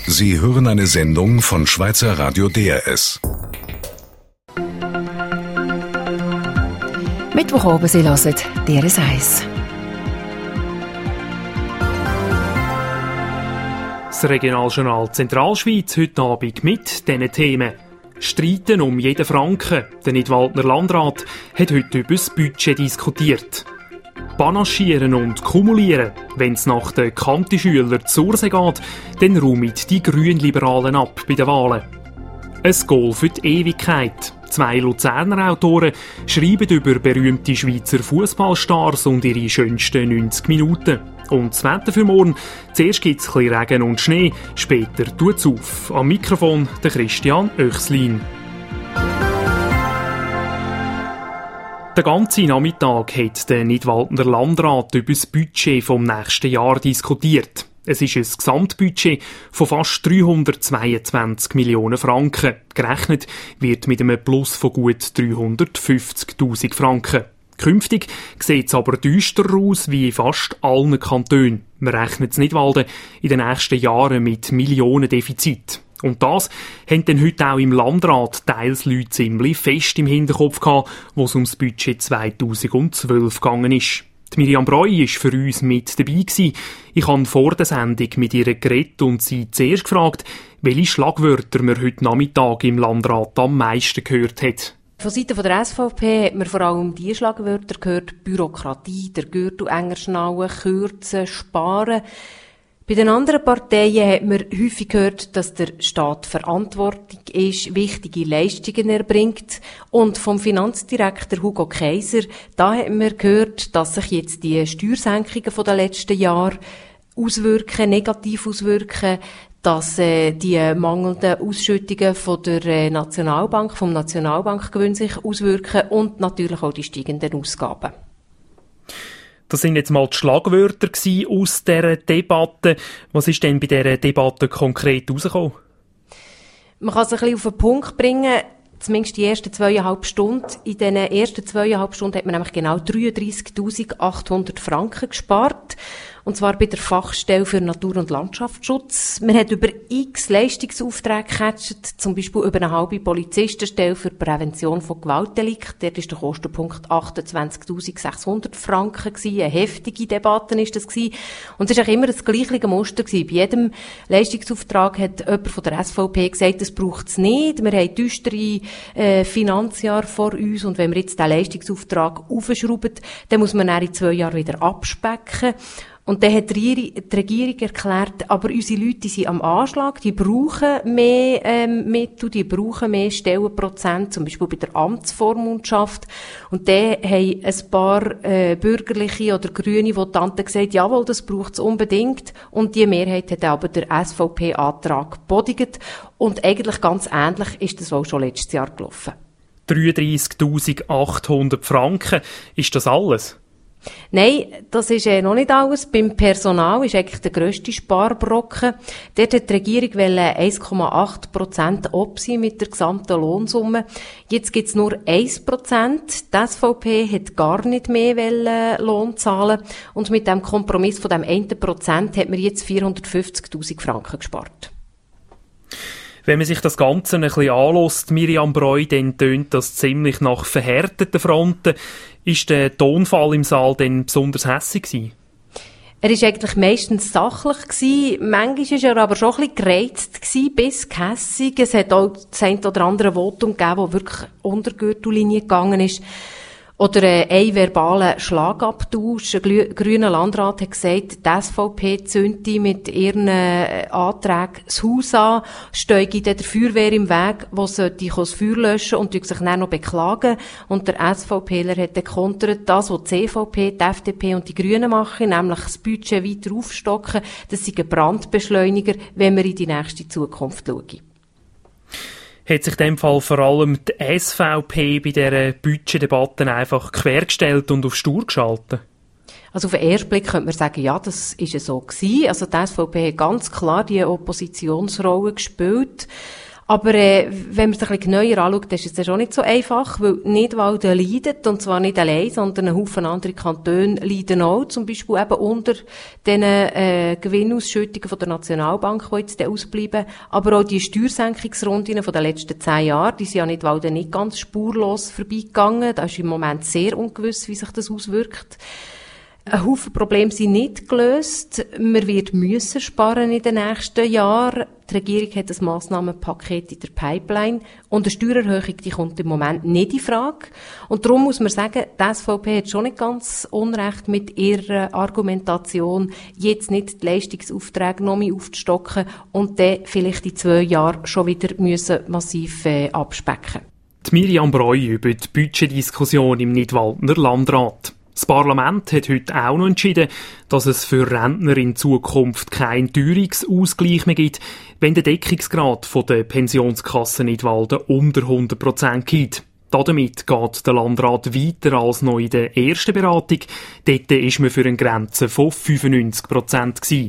Sie hören eine Sendung von Schweizer Radio DRS. Mittwochabend, Sie hören DRS 1. Das Regionaljournal Zentralschweiz heute Abend mit diesen Themen. Streiten um jeden Franken. Der Nidwaldner Landrat hat heute über das Budget diskutiert. Panaschieren und kumulieren. Wenn es nach den Kanti-Schülern zur Urse geht, dann räumen die Grünliberalen ab bei den Wahlen. Ein Goal für die Ewigkeit. 2 Luzerner Autoren schreiben über berühmte Schweizer Fußballstars und ihre schönsten 90 Minuten. Und das Wetter für morgen. Zuerst gibt es ein bisschen Regen und Schnee, später tut es auf. Am Mikrofon der Christian Oechslin. Den ganzen Nachmittag hat der Nidwaldner Landrat über das Budget vom nächsten Jahr diskutiert. Es ist ein Gesamtbudget von fast 322 Millionen Franken. Gerechnet wird mit einem Plus von gut 350'000 Franken. Künftig sieht es aber düsterer aus wie in fast allen Kantonen. Man rechnet es Nidwalden in den nächsten Jahren mit Millionendefizit. Und das haben dann heute auch im Landrat teils Leute ziemlich fest im Hinterkopf gehabt, wo es ums Budget 2012 gegangen ist. Die Miriam Breu war für uns mit dabei gewesen. Ich habe vor der Sendung mit ihr geredet und sie zuerst gefragt, welche Schlagwörter man heute Nachmittag im Landrat am meisten gehört hat. Von Seiten der SVP hat man vor allem die Schlagwörter gehört: Bürokratie, der Gürtel enger schnallen, kürzen, sparen. Bei den anderen Parteien hat man häufig gehört, dass der Staat verantwortlich ist, wichtige Leistungen erbringt. Und vom Finanzdirektor Hugo Kaiser, da hat man gehört, dass sich jetzt die Steuersenkungen der letzten Jahre negativ auswirken, dass die mangelnden Ausschüttungen von der Nationalbank, vom Nationalbankgewinn sich auswirken und natürlich auch die steigenden Ausgaben. Das sind jetzt mal die Schlagwörter aus dieser Debatte. Was ist denn bei dieser Debatte konkret rausgekommen? Man kann es ein bisschen auf den Punkt bringen, zumindest die ersten 2,5 Stunden. In diesen ersten 2,5 Stunden hat man nämlich genau 33'800 Franken gespart. Und zwar bei der Fachstelle für Natur- und Landschaftsschutz. Man hat über x Leistungsaufträge gecatcht, zum Beispiel über eine halbe Polizistenstelle für die Prävention von Gewaltdelikten. Dort war der Kostenpunkt 28'600 Franken gewesen. Eine heftige Debatte ist das gewesen. Und es war auch immer das gleiche Muster gewesen. Bei jedem Leistungsauftrag hat jemand von der SVP gesagt, das braucht es nicht. Wir haben düstere Finanzjahre vor uns. Und wenn wir jetzt diesen Leistungsauftrag aufschrauben, dann muss man in 2 Jahren wieder abspecken. Und dann hat die Regierung erklärt, aber unsere Leute sind am Anschlag, die brauchen mehr Mittel, die brauchen mehr Stellenprozent, zum Beispiel bei der Amtsvormundschaft. Und dann haben ein paar bürgerliche oder grüne Votanten gesagt, jawohl, das braucht es unbedingt. Und die Mehrheit hat aber der SVP-Antrag bodigt. Und eigentlich ganz ähnlich ist das auch schon letztes Jahr gelaufen. 33'800 Franken, ist das alles? Nein, das ist noch nicht alles. Beim Personal ist eigentlich der grösste Sparbrocken. Dort hat die Regierung 1,8% ob sein mit der gesamten Lohnsumme. Jetzt gibt's nur 1%. Die SVP hat gar nicht mehr Lohn zahlen. Und mit dem Kompromiss von dem 1% hat man jetzt 450'000 Franken gespart. Wenn man sich das Ganze ein bisschen anlässt, Miriam Breu, dann tönt das ziemlich nach verhärteten Fronten. Ist der Tonfall im Saal denn besonders hässig gewesen? Er war eigentlich meistens sachlich gewesen. Manchmal war er aber schon ein bisschen gereizt gewesen, bis gehässig. Es hat auch das ein oder andere Votum gegeben, das wirklich unter die Gürtellinie gegangen ist. Oder ein verbaler Schlagabtausch. Ein grüner Landrat hat gesagt, die SVP zünde mit ihren Anträgen das Haus an, steige der Feuerwehr im Weg, die sollte das Feuer löschen und sich dann noch beklagen. Und der SVPler hat gekontert, das, was die CVP, die FDP und die Grünen machen, nämlich das Budget weiter aufstocken, das sei ein Brandbeschleuniger, wenn wir in die nächste Zukunft schauen. Hat sich in dem Fall vor allem die SVP bei dieser Budgetdebatte einfach quergestellt und auf stur geschaltet? Also auf den ersten Blick könnte man sagen, ja, das ist so gewesen. Also die SVP hat ganz klar die Oppositionsrolle gespielt. Aber wenn man es ein bisschen genauer anschaut, ist es dann schon nicht so einfach, weil Nidwalden leidet, und zwar nicht allein, sondern ein Haufen andere Kantone leiden auch, zum Beispiel eben unter den Gewinnausschüttungen von der Nationalbank, die jetzt ausbleiben, aber auch die Steuersenkungsrunden von den letzten 10 Jahren, die sind ja Nidwalden nicht ganz spurlos vorbeigegangen, da ist im Moment sehr ungewiss, wie sich das auswirkt. Ein Haufen Probleme sind nicht gelöst. Man wird müssen sparen in den nächsten Jahren. Die Regierung hat ein Massnahmenpaket in der Pipeline. Und eine Steuererhöhung, die kommt im Moment nicht in Frage. Und darum muss man sagen, die SVP hat schon nicht ganz Unrecht mit ihrer Argumentation, jetzt nicht die Leistungsaufträge noch mehr aufzustocken und dann vielleicht in 2 Jahren schon wieder müssen massiv abspecken. Die Mirjam Breu über die Budgetdiskussion im Nidwaldener Landrat. Das Parlament hat heute auch noch entschieden, dass es für Rentner in Zukunft keinen Teuerungsausgleich mehr gibt, wenn der Deckungsgrad der Pensionskasse Nidwalden unter 100% geht. Damit geht der Landrat weiter als noch in der ersten Beratung. Dort war man für eine Grenze von 95%.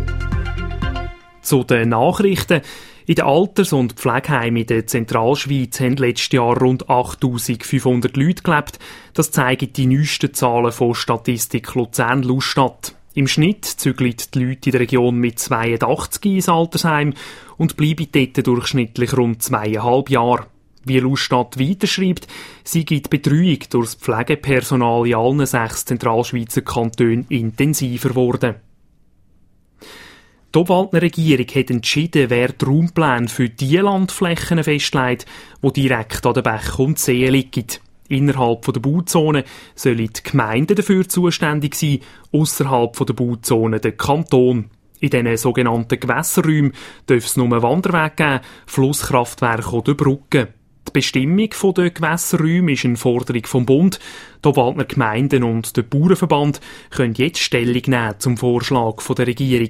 Zu den Nachrichten. In den Alters- und Pflegeheimen in der Zentralschweiz haben letztes Jahr rund 8500 Leute gelebt. Das zeigen die neuesten Zahlen von Statistik Luzern-Lustadt. Im Schnitt zügeln die Leute in der Region mit 82 ins Altersheim und bleiben dort durchschnittlich rund 2,5 Jahre. Wie Lustadt weiterschreibt, sei die Betreuung durch das Pflegepersonal in allen 6 Zentralschweizer Kantonen intensiver geworden. Die Obwaldner Regierung hat entschieden, wer die Raumpläne für die Landflächen festlegt, die direkt an den Bächen und Seen liegen. Innerhalb der Bauzone sollen die Gemeinden dafür zuständig sein, ausserhalb der Bauzone der Kanton. In diesen sogenannten Gewässerräumen darf es nur Wanderwege geben, Flusskraftwerke oder Brücken. Die Bestimmung der Gewässerräume ist eine Forderung vom Bund. Die Obwaldner Gemeinden und der Bauernverband können jetzt Stellung nehmen zum Vorschlag der Regierung.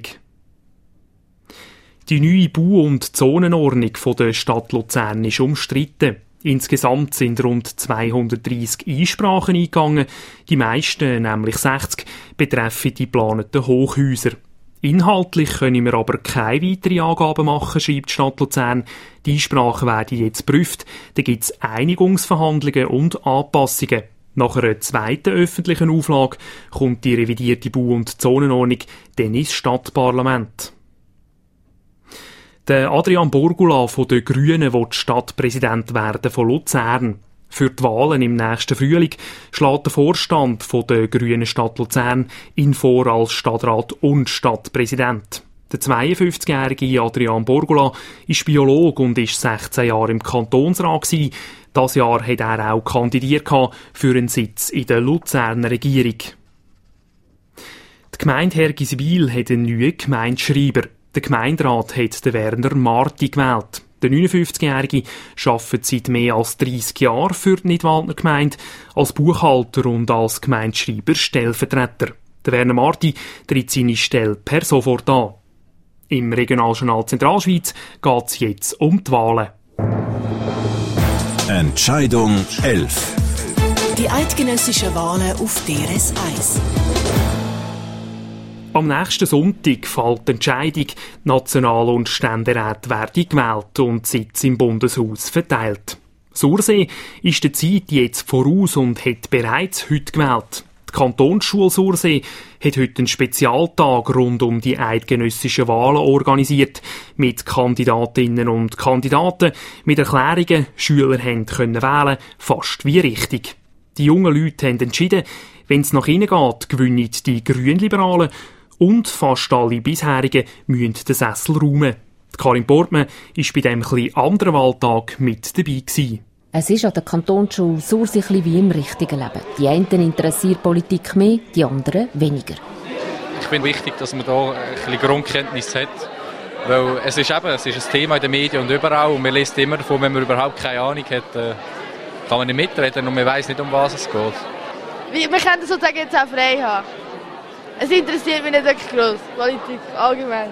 Die neue Bau- und Zonenordnung der Stadt Luzern ist umstritten. Insgesamt sind rund 230 Einsprachen eingegangen, die meisten, nämlich 60, betreffen die geplanten Hochhäuser. Inhaltlich können wir aber keine weiteren Angaben machen, schreibt die Stadt Luzern. Die Einsprachen werden jetzt geprüft, da gibt es Einigungsverhandlungen und Anpassungen. Nach einer zweiten öffentlichen Auflage kommt die revidierte Bau- und Zonenordnung dann ins Stadtparlament. Der Adrian Borgula von den Grünen will Stadtpräsident werden von Luzern. Für die Wahlen im nächsten Frühling schlägt der Vorstand von der Grünen Stadt Luzern ihn vor als Stadtrat und Stadtpräsident. Der 52-jährige Adrian Borgula ist Biologe und ist 16 Jahre im Kantonsrat gewesen. Dieses Jahr hat er auch kandidiert für einen Sitz in der Luzerner Regierung. Die Gemeinde Hergiswil hat einen neuen Gemeindeschreiber. Der Gemeinderat hat den Werner Marti gewählt. Der 59-Jährige arbeitet seit mehr als 30 Jahren für die Nidwaldner Gemeinde als Buchhalter und als Gemeindeschreiber Stellvertreter. Der Werner Marti tritt seine Stelle per sofort an. Im Regionaljournal Zentralschweiz geht es jetzt um die Wahlen. Entscheidung 11. Die eidgenössischen Wahlen auf DRS 1. Am nächsten Sonntag fällt die Entscheidung, National- und Ständeräte werden gewählt und Sitz im Bundeshaus verteilt. Sursee ist der Zeit jetzt voraus und hat bereits heute gewählt. Die Kantonsschule Sursee hat heute einen Spezialtag rund um die eidgenössischen Wahlen organisiert, mit Kandidatinnen und Kandidaten, mit Erklärungen, Schüler können wählen, fast wie richtig. Die jungen Leute haben entschieden, wenn es nach ihnen geht, gewinnen die Grünliberalen und fast alle bisherigen müssen den Sessel räumen. Karin Portmann war bei diesem etwas anderen Wahltag mit dabei gewesen. Es ist an der Kantonsschule Sursee wie im richtigen Leben. Die einen interessiert Politik mehr, die anderen weniger. Ich finde wichtig, dass man da ein bisschen Grundkenntnis hat. Weil es ist ein Thema in den Medien und überall. Und man liest immer davon, wenn man überhaupt keine Ahnung hat, kann man nicht mitreden und man weiss nicht, um was es geht. Wir können das sozusagen jetzt auch frei haben. Es interessiert mich nicht wirklich gross, Politik allgemein.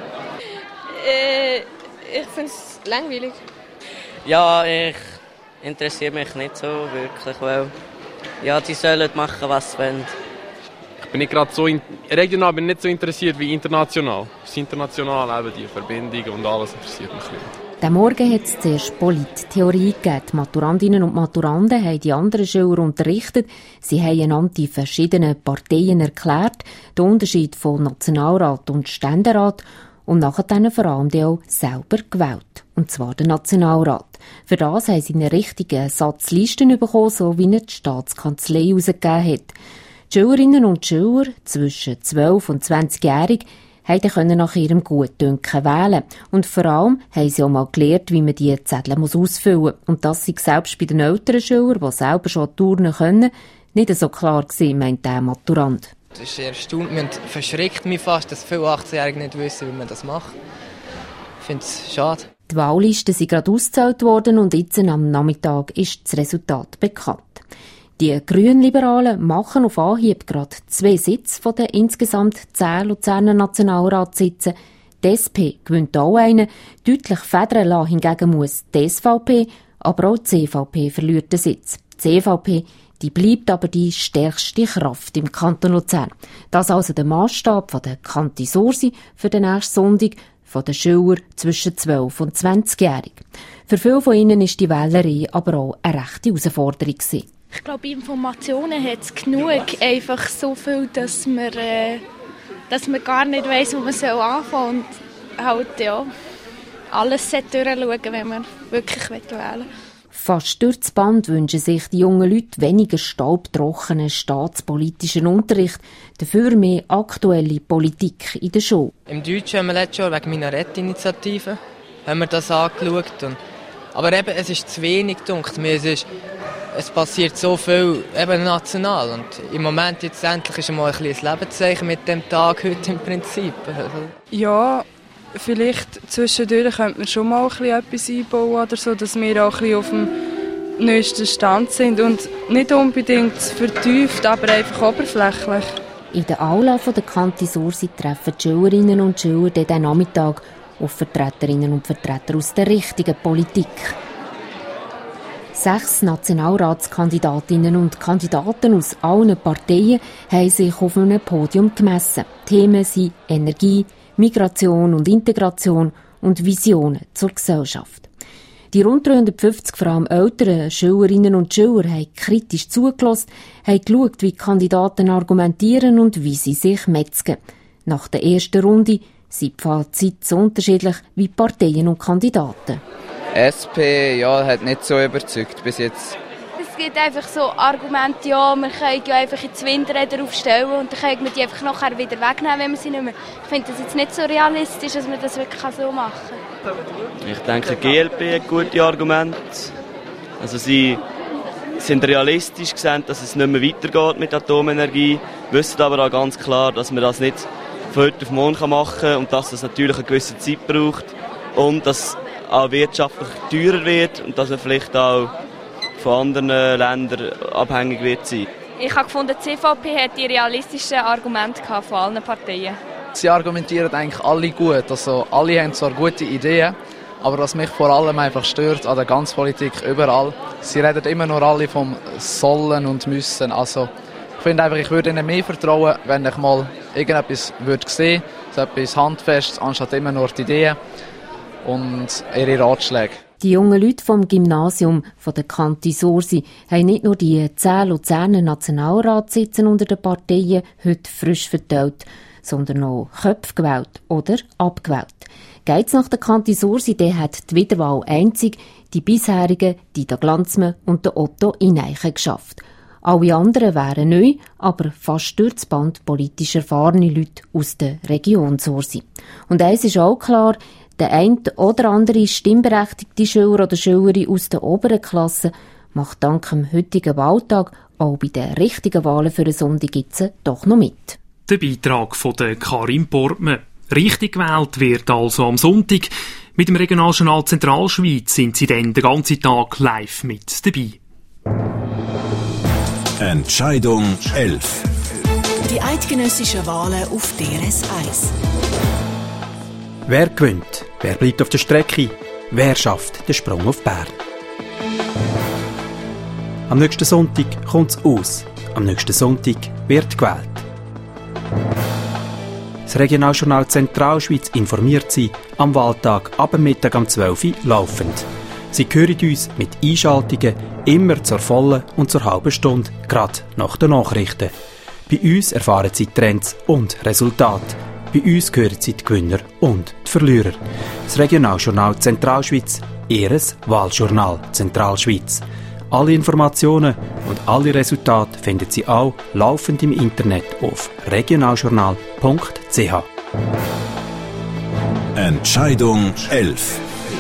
Ich finde es langweilig. Ja, ich interessiere mich nicht so wirklich, weil ja, die sollen machen, was sie wollen. Ich bin nicht gerade so regional bin nicht so interessiert wie international. Das international eben die Verbindung und alles interessiert mich nicht. Diesen Morgen hat es zuerst Polittheorie gegeben. Die Maturandinnen und Maturanden haben die anderen Schüler unterrichtet. Sie haben einander die verschiedenen Parteien erklärt, den Unterschied von Nationalrat und Ständerat und nachher dann vor allem auch selber gewählt. Und zwar den Nationalrat. Für das haben sie einen richtigen Satz Listen bekommen, so wie ihn die Staatskanzlei herausgegeben hat. Die Schülerinnen und Schüler zwischen 12 und 20-jährig können nach ihrem Gutdünken wählen. Und vor allem haben sie auch mal gelernt, wie man die Zettel ausfüllen muss. Und das sei selbst bei den älteren Schülern, die selber schon turnen können, nicht so klar gewesen, meint der Maturant. Das erstaunt mich und verschreckt mich fast, dass viele 18-Jährige nicht wissen, wie man das macht. Ich finde es schade. Die Wahllisten sind gerade ausgezählt worden und jetzt am Nachmittag ist das Resultat bekannt. Die Grünliberalen machen auf Anhieb gerade 2 Sitze von den insgesamt 10 Luzerner Nationalratssitzen. Die SP gewinnt auch einen. Deutlich federn lassen hingegen muss die SVP, aber auch die CVP verliert den Sitz. Die CVP die bleibt aber die stärkste Kraft im Kanton Luzern. Das also der Massstab von der Kanti Sursi für den nächsten Sonntag, von den Schülern zwischen 12 und 20-jährig. Für viele von ihnen ist die Wählerei aber auch eine rechte Herausforderung gewesen. Ich glaube, Informationen hat es genug. Einfach so viel, dass man gar nicht weiss, wo man anfangen soll. Und halt, ja, alles durchschauen, wenn man wirklich wählen will. Fast durch das Band wünschen sich die jungen Leute weniger staubtrockenen staatspolitischen Unterricht, dafür mehr aktuelle Politik in der Schule. Im Deutschen haben wir letztes Jahr wegen Minarett-Initiative haben wir das angeschaut. Aber eben, es ist zu wenig, denkt mir. Es passiert so viel eben national. Und im Moment jetzt endlich ist einmal ein Lebenszeichen mit dem Tag heute im Prinzip. Ja, vielleicht zwischendurch könnte man schon mal etwas einbauen oder so, dass wir auch ein auf dem neuesten Stand sind und nicht unbedingt vertieft, aber einfach oberflächlich. In der Aula der Kanti Sursi treffen die Schülerinnen und Schüler diesen Nachmittag auf Vertreterinnen und Vertreter aus der richtigen Politik. 6 Nationalratskandidatinnen und Kandidaten aus allen Parteien haben sich auf einem Podium gemessen. Die Themen sind Energie, Migration und Integration und Visionen zur Gesellschaft. Die rund 350 vor allem älteren Schülerinnen und Schüler haben kritisch zugelassen, haben geschaut, wie die Kandidaten argumentieren und wie sie sich metzgen. Nach der ersten Runde sind die Fazite so unterschiedlich wie Parteien und Kandidaten. SP hat nicht so überzeugt bis jetzt. Es gibt einfach so Argumente, ja, man kann ja einfach ins Windräder aufstellen und dann können wir die einfach nachher wieder wegnehmen, wenn man sie nicht mehr. Ich finde das jetzt nicht so realistisch, dass man das wirklich so machen kann. Ich denke, die GLP hat gute Argumente. Also sie sind realistisch gesehen, dass es nicht mehr weitergeht mit Atomenergie, wissen aber auch ganz klar, dass man das nicht von heute auf morgen machen kann und dass es natürlich eine gewisse Zeit braucht und dass auch wirtschaftlich teurer wird und dass er vielleicht auch von anderen Ländern abhängig wird sein. Ich habe gefunden, die CVP hat die realistischen Argumente von allen Parteien. Sie argumentieren eigentlich alle gut. Also alle haben zwar gute Ideen, aber was mich vor allem einfach stört an der ganzen Politik überall, sie reden immer nur alle vom Sollen und Müssen. Also ich finde einfach, ich würde ihnen mehr vertrauen, wenn ich mal irgendetwas würde sehen, so etwas Handfestes, anstatt immer nur die Ideen und ihre Ratschläge. Die jungen Leute vom Gymnasium von der Kanti Sursi haben nicht nur die 10 Luzerner Nationalratssitzen unter den Parteien heute frisch verteilt, sondern auch Köpfe gewählt oder abgewählt. Geht's nach der Kanti Sursi, der hat die Wiederwahl einzig die bisherigen Dida Glanzmann und der Otto Ineichen geschafft. Alle anderen wären neu, aber fast durch das Band politisch erfahrene Leute aus der Region Sursi. Und eins ist auch klar, der eine oder andere stimmberechtigte Schüler oder Schülerin aus der oberen Klasse macht dank dem heutigen Wahltag auch bei den richtigen Wahlen für den Sonntag jetzt doch noch mit. Der Beitrag von der Karin Portmann. Richtig gewählt wird also am Sonntag. Mit dem Regionaljournal Zentralschweiz sind Sie dann den ganzen Tag live mit dabei. Entscheidung 11. Die eidgenössischen Wahlen auf DRS 1. Wer gewinnt? Wer bleibt auf der Strecke? Wer schafft den Sprung auf Bern? Am nächsten Sonntag kommt es aus. Am nächsten Sonntag wird gewählt. Das Regionaljournal Zentralschweiz informiert Sie am Wahltag ab Mittag um 12 Uhr laufend. Sie hören uns mit Einschaltungen immer zur vollen und zur halben Stunde, gerade nach den Nachrichten. Bei uns erfahren Sie Trends und Resultate. Bei uns hören Sie die Gewinner und die Verlierer. Das Regionaljournal Zentralschweiz, Ihres Wahljournal Zentralschweiz. Alle Informationen und alle Resultate finden Sie auch laufend im Internet auf regionaljournal.ch. Entscheidung 11.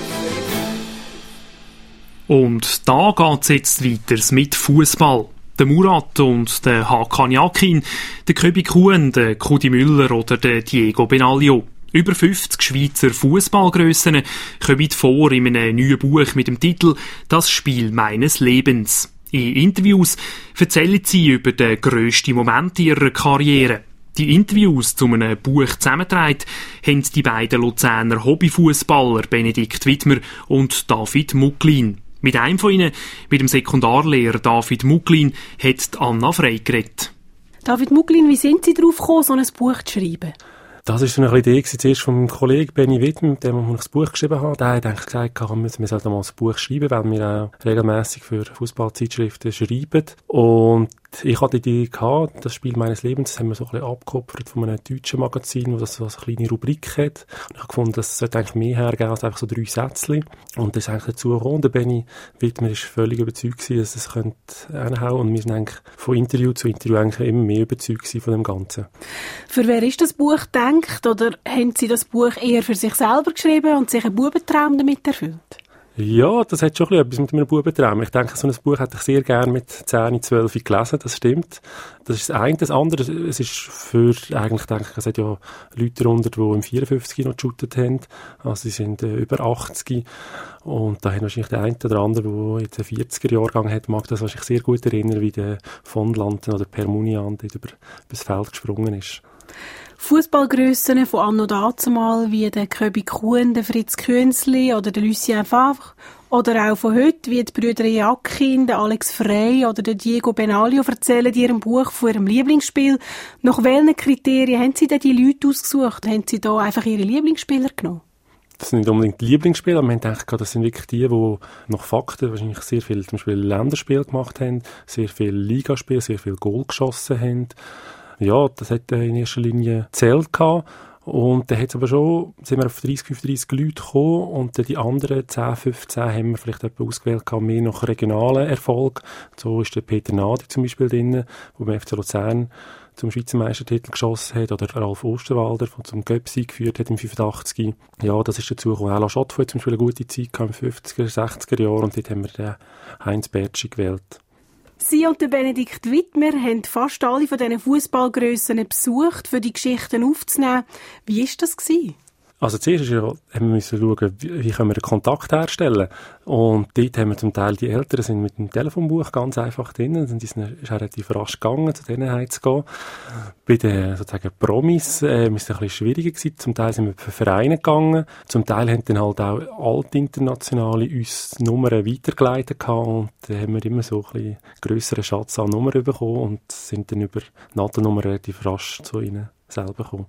Und da geht's jetzt weiter mit Fußball. Der Murat und der Hakan Yakin, der Köbi Kuhn, der Kudi Müller oder der Diego Benaglio. Über 50 Schweizer Fußballgrössen kommen vor in einem neuen Buch mit dem Titel «Das Spiel meines Lebens». In Interviews erzählen sie über den grössten Moment ihrer Karriere. Die Interviews zu einem Buch zusammengetragen haben die beiden Luzerner Hobbyfußballer Benedikt Wittmer und David Mucklin. Mit einem von ihnen, mit dem Sekundarlehrer David Mucklin, hat Anna Frey geredet. David Mucklin, wie sind Sie darauf gekommen, so ein Buch zu schreiben? Das war so eine Idee zuerst von meinem Kollegen Benny Wittmer, mit dem ich das Buch geschrieben habe. Der hat eigentlich gesagt, wir sollten mal ein Buch schreiben, weil wir auch regelmässig für Fußballzeitschriften schreiben. Und ich hatte die Idee gehabt, das Spiel meines Lebens, das haben wir so ein bisschen abgekoppelt von einem deutschen Magazin, wo das so eine kleine Rubrik hat. Und ich habe gefunden, das sollte eigentlich mehr hergeben als einfach so 3 Sätzchen. Und das ist eigentlich dazu gekommen. Der Benny Wittmer war völlig überzeugt gewesen, dass es hinhauen könnte. Und wir sind eigentlich von Interview zu Interview eigentlich immer mehr überzeugt von dem Ganzen. Für wer ist das Buch gedacht? Oder haben Sie das Buch eher für sich selber geschrieben und sich einen Bubentraum damit erfüllt? Ja, das hat schon etwas mit meinem Bubentraum. Ich denke, so ein Buch hätte ich sehr gerne mit 10, 12 gelesen, das stimmt. Das ist das eine. Das andere, es ist für, eigentlich denke ich, es hat ja Leute darunter, die im 54 noch geshootet haben. Also sie sind über 80. Und da haben wahrscheinlich der eine oder andere, der jetzt einen 40er-Jahrgang hat, mag das wahrscheinlich sehr gut erinnern, wie der von Lanten oder Permunian dort über das Feld gesprungen ist. Fußballgrössen von anno dazumal wie der Köbi Kuhn, der Fritz Künzli oder der Lucien Favre oder auch von heute wie die Brüder Yakin, der Alex Frey oder der Diego Benaglio erzählen in ihrem Buch von ihrem Lieblingsspiel. Nach welchen Kriterien haben Sie denn die Leute ausgesucht? Haben Sie da einfach Ihre Lieblingsspieler genommen? Das sind nicht unbedingt die Lieblingsspieler, aber wir haben gedacht, das sind wirklich die nach Fakten wahrscheinlich sehr viel zum Beispiel Länderspiel gemacht haben, sehr viel Ligaspiel, sehr viel Goal geschossen haben. Ja, das hat in erster Linie gezählt gehabt. Und dann hat's aber schon, sind wir auf 30, 35 Leute gekommen und die anderen 10, 15 haben wir vielleicht etwa ausgewählt gehabt, mehr nach regionalen Erfolg. So ist der Peter Nadi zum Beispiel drin, der beim FC Luzern zum Schweizer Meistertitel geschossen hat, oder Ralf Osterwalder, der zum Göpsi geführt hat im 85. Ja, das ist dazu gekommen. Ella Schott hat zum Beispiel eine gute Zeit gehabt im 50er, 60er Jahren und dort haben wir den Heinz Bertschi gewählt. Sie und der Benedikt Wittmer haben fast alle von diesen Fußballgrössen besucht, für die Geschichten aufzunehmen. Wie war das gewesen? Also zuerst haben wir schauen, wie können wir einen Kontakt herstellen. Und dort haben wir zum Teil, die Eltern sind mit dem Telefonbuch ganz einfach drin, und ist auch relativ rasch gegangen, zu denen heimzugehen. Bei den sozusagen Promis ist es ein bisschen schwieriger gewesen. Zum Teil sind wir für Vereine gegangen, zum Teil haben dann halt auch Altinternationale uns Nummern weitergeleitet gehabt, und da haben wir immer so ein bisschen grösseren Schatz an Nummern bekommen und sind dann über Nadelnummern relativ rasch zu ihnen selber gekommen.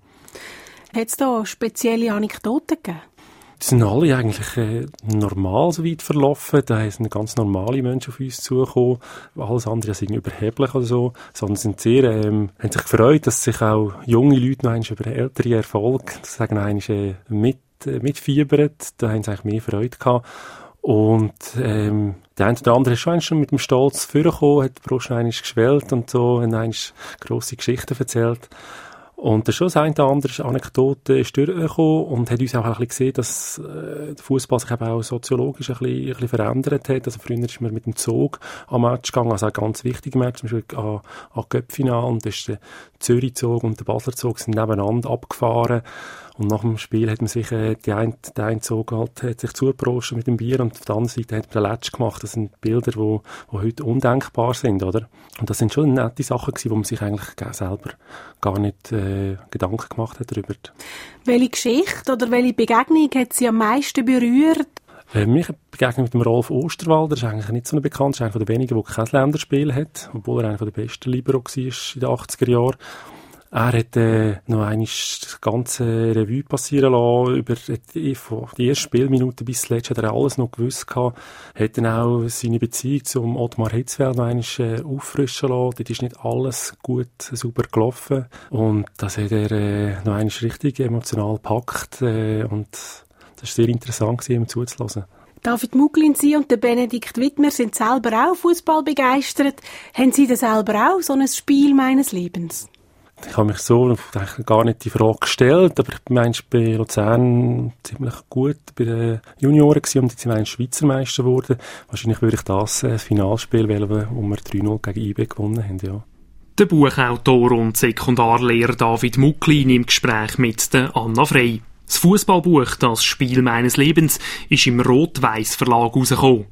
Hat es da spezielle Anekdoten gegeben? Die sind alle eigentlich normal so weit verlaufen. Da sind ganz normale Menschen auf uns zugekommen. Alles andere sind überheblich oder so. Sondern sind sehr, haben sich gefreut, dass sich auch junge Leute noch einmal über ältere Erfolge, sagen einmal, mitfiebern. Da haben sie eigentlich mehr Freude gehabt. Und der eine oder andere ist schon mit dem Stolz vorgekommen, hat die Brust einmal geschwellt und so, hat einmal grosse Geschichten erzählt. Und schon das eine oder andere Anekdote ist durchgekommen und hat uns auch ein bisschen gesehen, dass der Fußball sich eben auch soziologisch ein bisschen verändert hat. Also früher ist man mit dem Zug am Match gegangen, also ein ganz wichtiger Match, zum Beispiel an Cup-Finale, und da ist der Zürich-Zug und der Basler-Zug sind nebeneinander abgefahren. Und nach dem Spiel hat man sich, der eine Zug halt, hat sich zugeprostet mit dem Bier, und auf der anderen Seite hat man den Letsch gemacht. Das sind Bilder, die heute undenkbar sind, oder? Und das sind schon nette Sachen gewesen, wo man sich eigentlich selber gar nicht Gedanken gemacht hat darüber. Welche Geschichte oder welche Begegnung hat Sie am meisten berührt? Mich begegnet mit dem Rolf Osterwalder, das ist eigentlich nicht so ein Bekannter, das ist einer der wenigen, der kein Länderspiel hat, obwohl er einer der besten Libero war in den 80er Jahren. Er hat noch einmal das ganze Revue passieren lassen. Über die erste Spielminute bis zuletzt hat er alles noch gewusst gehabt. Hat dann auch seine Beziehung zum Ottmar Hitzfeld noch einmal auffrischen lassen. Dort ist nicht alles gut, super gelaufen. Und das hat er noch einmal richtig emotional gepackt. Und das war sehr interessant, ihm zuzuhören. David Muglin, Sie und der Benedikt Wittmer sind selber auch Fußball begeistert. Haben Sie denn selber auch so ein Spiel meines Lebens? Ich habe mich so gar nicht die Frage gestellt, aber ich war bei Luzern ziemlich gut bei den Junioren gewesen und jetzt sind wir Schweizer Meister geworden. Wahrscheinlich würde ich das Finalspiel wählen, wo wir 3-0 gegen IB gewonnen haben, ja. Der Buchautor und Sekundarlehrer David Muglin im Gespräch mit der Anna Frey. Das Fußballbuch «Das Spiel meines Lebens» ist im Rot-Weiss Verlag rausgekommen.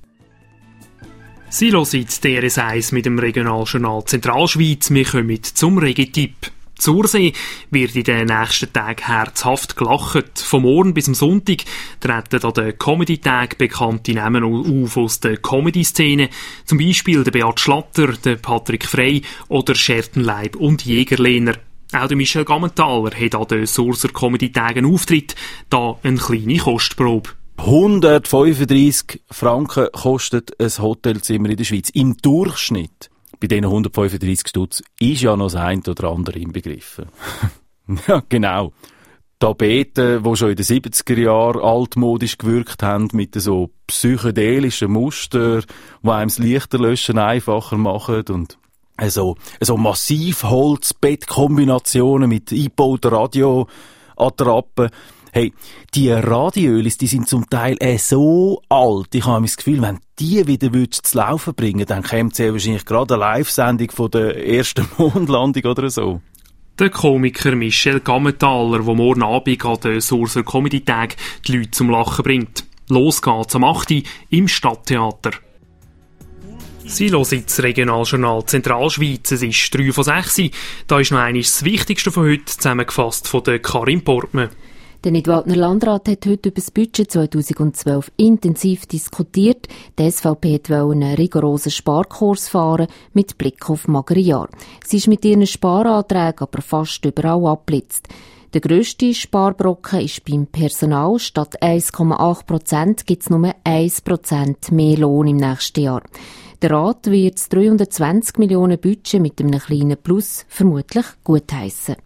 Sie hören DRS1 mit dem Regionaljournal Zentralschweiz. Wir kommen zum Regetipp. Zursee wird in den nächsten Tagen herzhaft gelacht. Vom Morgen bis zum Sonntag treten an den Comedy-Tagen bekannte Namen auf aus der Comedy-Szene. Zum Beispiel der Beat Schlatter, der Patrick Frey oder Schertenleib und Jägerlehner. Auch der Michel Gammenthaler hat an den Surser Comedy-Tagen Auftritt. Da eine kleine Kostprobe. 135 Franken kostet ein Hotelzimmer in der Schweiz. Im Durchschnitt. Bei diesen 135 Stutz ist ja noch das eine oder andere inbegriffen. Ja, genau. Tapeten, die schon in den 70er Jahren altmodisch gewirkt haben, mit so psychedelischen Mustern, die einem das Lichterlöschen einfacher machen und so Massivholzbettkombinationen mit eingebauten Radioattrappen. Hey, die Radioölis, die sind zum Teil so alt. Ich habe das Gefühl, wenn die wieder zu laufen bringen, dann kommt sehr wahrscheinlich gerade eine Live-Sendung von der ersten Mondlandung oder so. Der Komiker Michel Gammenthaler, der morgen Abend an den Surser Comedy-Tag die Leute zum Lachen bringt. Los geht's am 8. im Stadttheater. Sie hören das Regionaljournal Zentralschweiz. Es ist 3 vor 6. Da ist noch einmal das Wichtigste von heute zusammengefasst von der Karin Portmann. Der Nidwaldner Landrat hat heute über das Budget 2012 intensiv diskutiert. Die SVP wollte einen rigorosen Sparkurs fahren mit Blick auf magere Jahre. Sie ist mit ihren Sparanträgen aber fast überall abgeblitzt. Der grösste Sparbrocken ist beim Personal. Statt 1,8% gibt es nur 1% mehr Lohn im nächsten Jahr. Der Rat wird das 320 Millionen Budget mit einem kleinen Plus vermutlich gutheissen.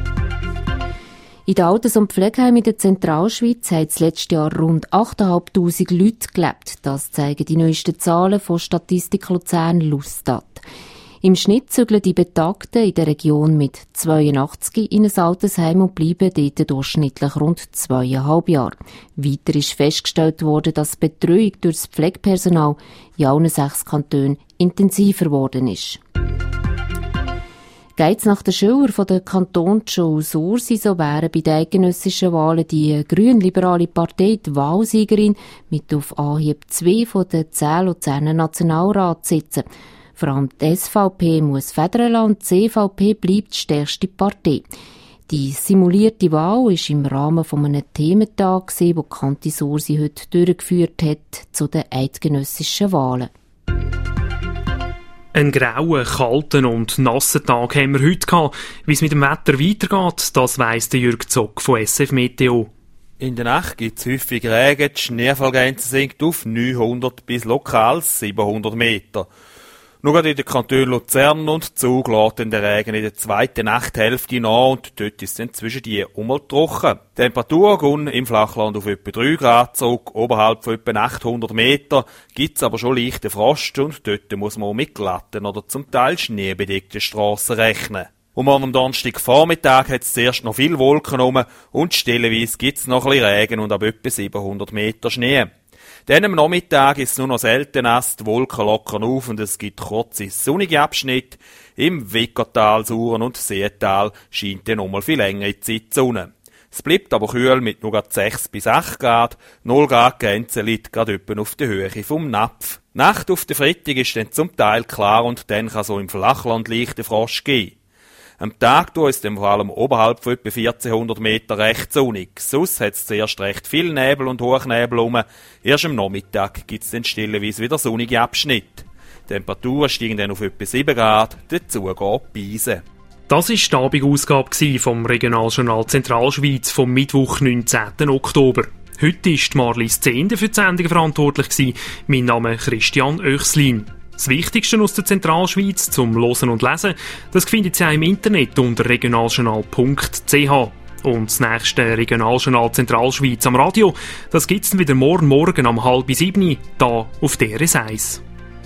In den Alters- und Pflegeheimen in der Zentralschweiz haben das letzte Jahr rund 8'500 Leute gelebt. Das zeigen die neuesten Zahlen von Statistik Luzern Lustat. Im Schnitt zügeln die Betagten in der Region mit 82 in ein Altersheim und bleiben dort durchschnittlich rund 2,5 Jahre. Weiter ist festgestellt worden, dass die Betreuung durch das Pflegepersonal in allen 6 Kantonen intensiver geworden ist. Geht's nach den Schülern von der Kantonsschule Sursi, so wären bei den eidgenössischen Wahlen die grünliberale Partei die Wahlsiegerin mit auf Anhieb 2 von den 10 Luzerner Nationalratssitzen. Vor allem die SVP muss federn lassen und die CVP bleibt die stärkste Partei. Die simulierte Wahl war im Rahmen von einem Thementag, den Kanti Sursi heute durchgeführt hat, zu den eidgenössischen Wahlen. Einen grauen, kalten und nassen Tag haben wir heute gehabt. Wie es mit dem Wetter weitergeht, das weiss der Jürg Zock von SF Meteo. In der Nacht gibt es häufig Regen, die Schneefallgrenze sinkt auf 900 bis lokal 700 Meter. Nur in den Kantonen Luzern und Zug lässt der Regen in der zweiten Nachthälfte nach und dort ist es zwischen die trocken. Die Temperatur geht im Flachland auf etwa 3 Grad zurück, oberhalb von etwa 800 Meter gibt es aber schon leichte Frost und dort muss man mit glatten oder zum Teil schneebedeckten Strassen rechnen. Und am Donnerstagvormittag hat es zuerst noch viele Wolken rum und stellenweise gibt es noch ein bisschen Regen und ab etwa 700 Meter Schnee. Dann am Nachmittag ist es nur noch selten nass, die Wolken lockern auf und es gibt kurze sonnige Abschnitte. Im Wickertal, Suren und Seetal scheint dann nochmal viel längere Zeit die Sonne. Es bleibt aber kühl mit nur 6 bis 8 Grad. 0 Grad Grenze liegt gerade etwa auf der Höhe vom Napf. Die Nacht auf der Freitag ist dann zum Teil klar und dann kann so im Flachland leichter Frost geben. Am Tag ist es vor allem oberhalb von etwa 1400 Meter recht sonnig. Sonst hat es zuerst recht viel Nebel und Hochnebel rum. Erst am Nachmittag gibt es dann stellenweise wieder sonnige Abschnitte. Die Temperaturen steigen dann auf etwa 7 Grad, dazu geht Beise. Das war die Abendausgabe vom Regionaljournal Zentralschweiz vom Mittwoch, 19. Oktober. Heute war Marlies Zehnder für die Sendung verantwortlich. Mein Name ist Christian Oechslin. Das Wichtigste aus der Zentralschweiz zum Hören und Lesen, das findet ihr auch im Internet unter regionaljournal.ch. Und das nächste Regionaljournal Zentralschweiz am Radio, das gibt's dann wieder morgen um 6:30, hier auf DRS 1.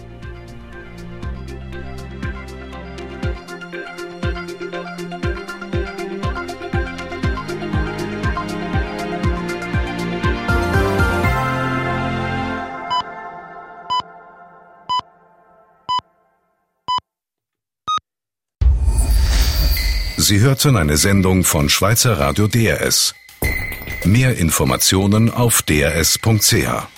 Sie hörten eine Sendung von Schweizer Radio DRS. Mehr Informationen auf drs.ch.